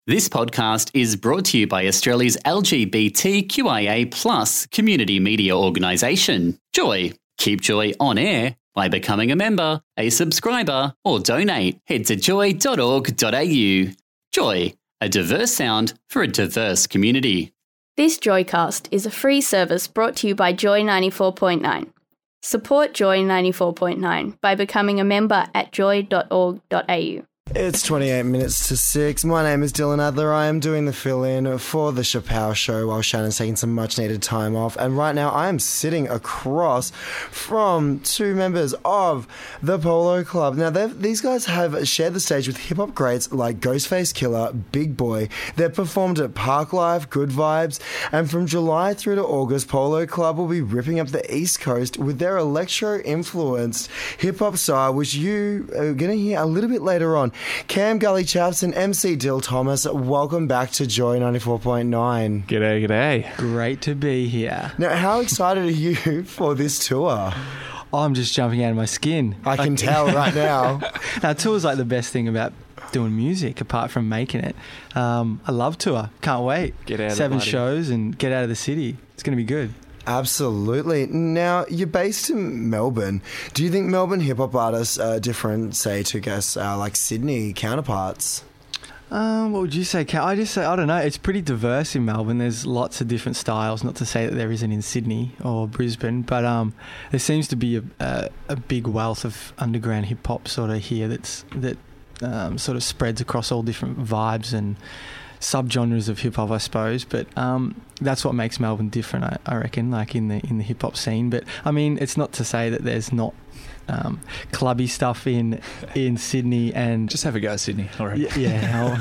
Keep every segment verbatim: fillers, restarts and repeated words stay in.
This podcast is brought to you by Australia's L G B T Q I A plus community media organisation, Joy. Keep Joy on air by becoming a member, a subscriber, or donate. Head to joy dot org dot a u. Joy, a diverse sound for a diverse community. This Joycast is a free service brought to you by Joy ninety-four point nine. Support Joy ninety-four point nine by becoming a member at joy dot org dot a u. It's twenty-eight minutes to six. My name is Dylan Adler. I am doing the fill-in for the Chappelle Show while Shannon's taking some much-needed time off. And right now I am sitting across from two members of the Polo Club. Now, these guys have shared the stage with hip-hop greats like Ghostface Killah, Big Boi. They've performed at Parklife, Good Vibes, and from July through to August, Polo Club will be ripping up the East Coast with their electro-influenced hip-hop style, which you are going to hear a little bit later on. Cam Gully Chaps and M C Dill Thomas, welcome back to Joy ninety-four point nine. G'day, g'day. Great to be here. Now, how excited are you for this tour? I'm just jumping out of my skin. I can tell right now. Now, tour's like the best thing about doing music, apart from making it. Um, I love tour. Can't wait. Get out Seven of the shows and get out of the city. It's going to be good. Absolutely. Now, you're based in Melbourne. Do you think Melbourne hip-hop artists are different, say, to, I guess, uh, like Sydney counterparts? Um, what would you say, Kat? I just say, I don't know. It's pretty diverse in Melbourne. There's lots of different styles. Not to say that there isn't in Sydney or Brisbane, but um, there seems to be a, a, a big wealth of underground hip-hop sort of here that's that um, sort of spreads across all different vibes and subgenres of hip hop, I suppose, but um, that's what makes Melbourne different, I, I reckon, like in the in the hip hop scene. But I mean, it's not to say that there's not um, clubby stuff in in Sydney and just have a go at Sydney. All right. Yeah, yeah,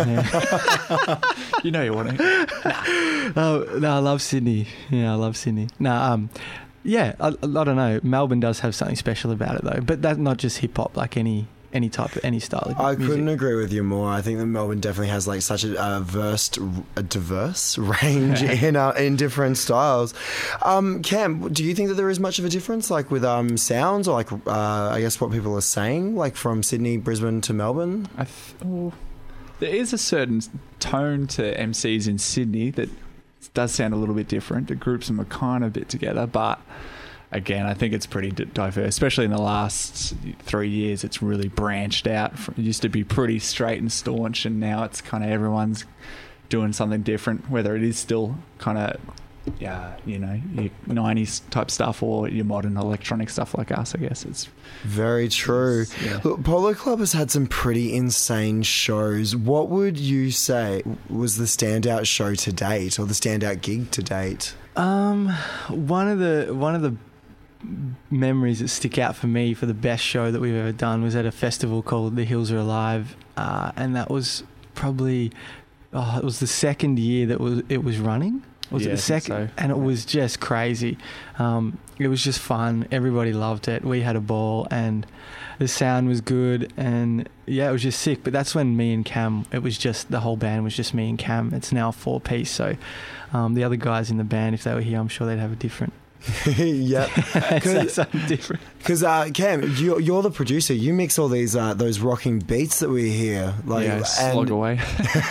yeah. You know you want to. Nah. Oh, no, I love Sydney. Yeah, I love Sydney. No, um, yeah, I, I don't know. Melbourne does have something special about it though, but that's not just hip hop, like any. Any type of, any style of I music. couldn't agree with you more. I think that Melbourne definitely has like such a, a, versed, a diverse range in uh, in different styles. Um, Cam, do you think that there is much of a difference, like with um, sounds or like uh, I guess what people are saying, like from Sydney, Brisbane to Melbourne? I th- oh, there is a certain tone to M Cs in Sydney that does sound a little bit different. The groups them are kind of a bit together, but again, I think it's pretty diverse, especially in the last three years. It's really branched out. It used to be pretty straight and staunch, and now it's kind of everyone's doing something different, whether it is still kind of, yeah, you know, your nineties type stuff or your modern electronic stuff like us, I guess. It's very true. It's, yeah. Look, Polo Club has had some pretty insane shows. What would you say was the standout show to date, or the standout gig to date? Um, one of the one of the memories that stick out for me for the best show that we've ever done was at a festival called The Hills Are Alive, uh, and that was probably oh, it was the second year that was it was running. Was yeah, it the second? So. And it was just crazy. Um, it was just fun. Everybody loved it. We had a ball, and the sound was good, and yeah, it was just sick. But that's when me and Cam, it was just the whole band was just me and Cam. It's now a four piece, so um, the other guys in the band, if they were here, I'm sure they'd have a different. Yeah, because something different. Because uh, Cam, you're, you're the producer. You mix all these uh, those rocking beats that we hear. Like, yeah, slog and away.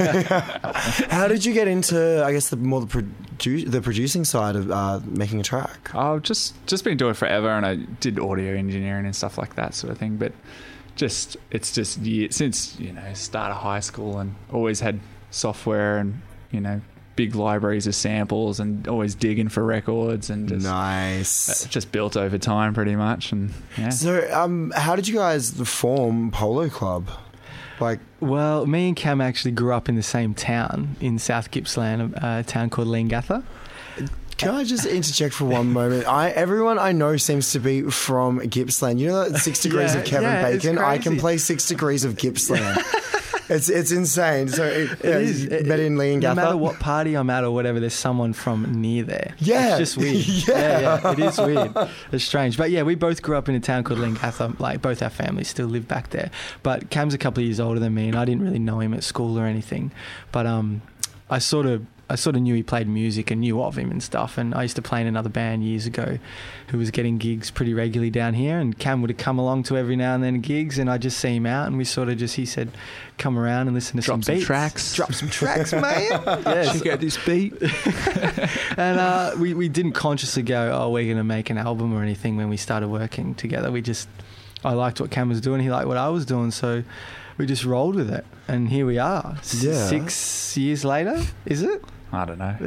How did you get into, I guess, the more the, produ- the producing side of uh, making a track? I've just just been doing it forever, and I did audio engineering and stuff like that sort of thing. But just it's just year, since you know start of high school, and always had software and you know. big libraries of samples and always digging for records and just, nice. Just built over time pretty much. And yeah. So um, how did you guys form Polo Club? Like, well, me and Cam actually grew up in the same town in South Gippsland, a town called Leongatha. Can I just interject for one moment? I everyone I know seems to be from Gippsland. You know that Six Degrees yeah, of Kevin yeah, Bacon? I can play Six Degrees of Gippsland. It's it's insane. So it, it is. It, met in Leongatha. No matter what party I'm at or whatever, there's someone from near there. Yeah, it's just weird. yeah. yeah, yeah, it is weird. It's strange, but yeah, we both grew up in a town called Leongatha. Like both our families still live back there. But Cam's a couple of years older than me, and I didn't really know him at school or anything. But um, I sort of I sort of knew he played music and knew of him and stuff. And I used to play in another band years ago who was getting gigs pretty regularly down here. And Cam would have come along to every now and then gigs, and I just see him out, and we sort of just, he said, come around and listen to Drop some, some beats. tracks. Drop some tracks, man. Yes. Check out this beat. And uh, we, we didn't consciously go, oh, we're going to make an album or anything when we started working together. We just, I liked what Cam was doing. He liked what I was doing. So we just rolled with it. And here we are. S- Yeah. Six years later, is it? I don't know.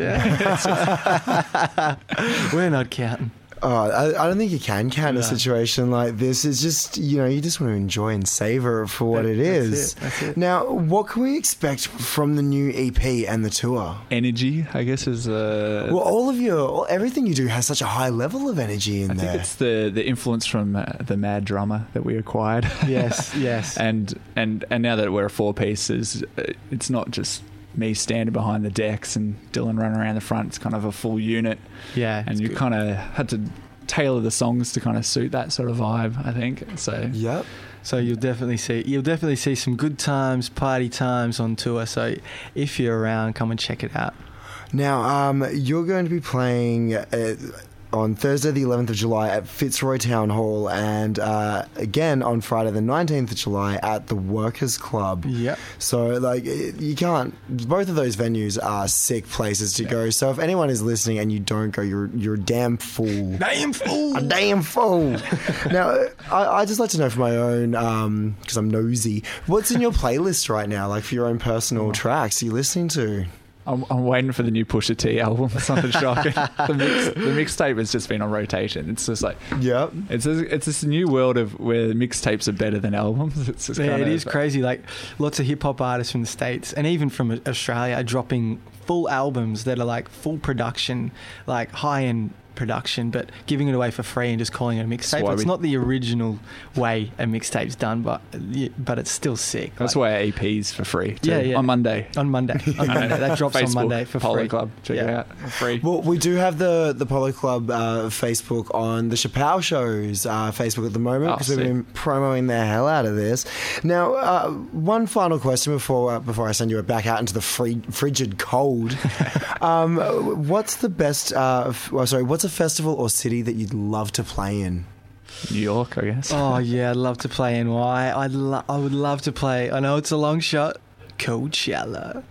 Yeah. We're not counting. Oh, I, I don't think you can count a No. situation like this. It's just, you know, you just want to enjoy and savor it for what That- it that's is. it, that's it. Now, what can we expect from the new E P and the tour? Energy, I guess, is uh, Well, all of your, all- everything you do has such a high level of energy in I there. think it's the the influence from uh, the Mad Drummer that we acquired. Yes, yes. and and and now that we're a four piece, is it's not just me standing behind the decks and Dylan running around the front. It's kind of a full unit, Yeah. and you kind of had to tailor the songs to kind of suit that sort of vibe, I think. So Yep. So you'll definitely see you'll definitely see some good times, party times on tour. So if you're around, come and check it out. Now, um, you're going to be playing uh, on Thursday, the eleventh of July at Fitzroy Town Hall, and uh, again on Friday, the nineteenth of July at the Workers Club. Yep. So, like, it- you can't. Both of those venues are sick places to go. So, if anyone is listening and you don't go, you're you're a damn fool. Damn fool. A damn fool. Now, I I just like to know for my own, because I'm nosy. What's in your playlist right now? Like for your own personal tracks, are you listening to? I'm, I'm waiting for the new Pusha T album. Something shocking. The mix, the mixtape has just been on rotation. It's just like Yep. it's a, it's this new world of where mixtapes are better than albums. It's just Yeah, kind it of, is crazy. Like lots of hip hop artists from the States and even from Australia are dropping full albums that are like full production, like high end production, but giving it away for free and just calling it a mixtape. why It's we- not the original way a mixtape's done, but but it's still sick. That's Like, why our E P's for free. Too, Yeah, yeah. On Monday. on Monday. On Monday. That drops on Facebook, Monday for Polo free. Club. Check it Yeah. out. For free. Well, we do have the the Polo Club uh, Facebook on the Chappelle Show's uh, Facebook at the moment Oh, because we've sick. been promoting the hell out of this. Now, uh, one final question before uh, before I send you back out into the free, frigid cold. um, what's the best? Uh, f- well, sorry, what's a festival or city that you'd love to play in? New York, I guess. Oh yeah, I'd love to play N Y. I'd lo- I would love to play. I know it's a long shot. Coachella.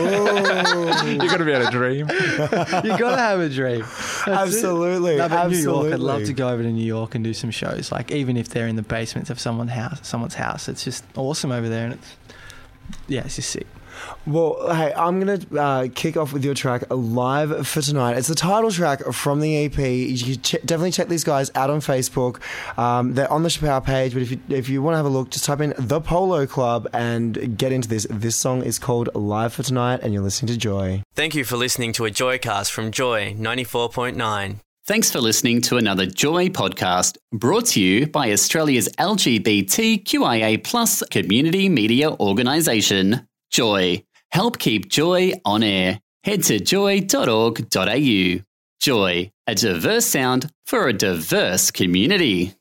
Oh, You got to be able to dream. You gotta have a dream. That's it. absolutely, No, but New absolutely. York, I'd love to go over to New York and do some shows. Like even if they're in the basements of someone's house, someone's house, it's just awesome over there, and it's yeah, it's just sick. Well, hey, I'm going to uh, kick off with your track, Live for Tonight. It's the title track from the E P. You can ch- definitely check these guys out on Facebook. Um, they're on the Chappelle page, but if you, if you want to have a look, just type in The Polo Club and get into this. This song is called Live for Tonight, and you're listening to Joy. Thank you for listening to a Joycast from Joy ninety-four point nine. Thanks for listening to another Joy podcast brought to you by Australia's L G B T Q I A plus community media organisation, Joy. Help keep Joy on air. Head to joy dot org dot a u. Joy, a diverse sound for a diverse community.